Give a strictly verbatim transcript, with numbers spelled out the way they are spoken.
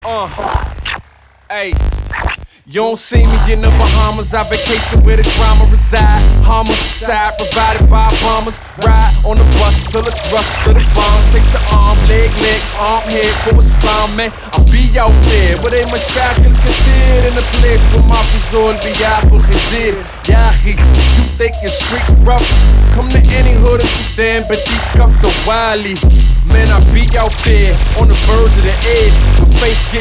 Uh, hey, you don't see me in the Bahamas. I vacation where the drama reside. Homicide provided by bombers. Ride on the bus till the thrust to the bomb. Takes an arm, leg, leg, arm, head for a slum, man. I'll be out there where they مشاكل كتير. In the place where my فزول بياكل خنزير. يا أخي, you think your streets rough? Come to any hood in Sudan, but you cuff the wily. Man, I be out there on the verge of the edge. The faith get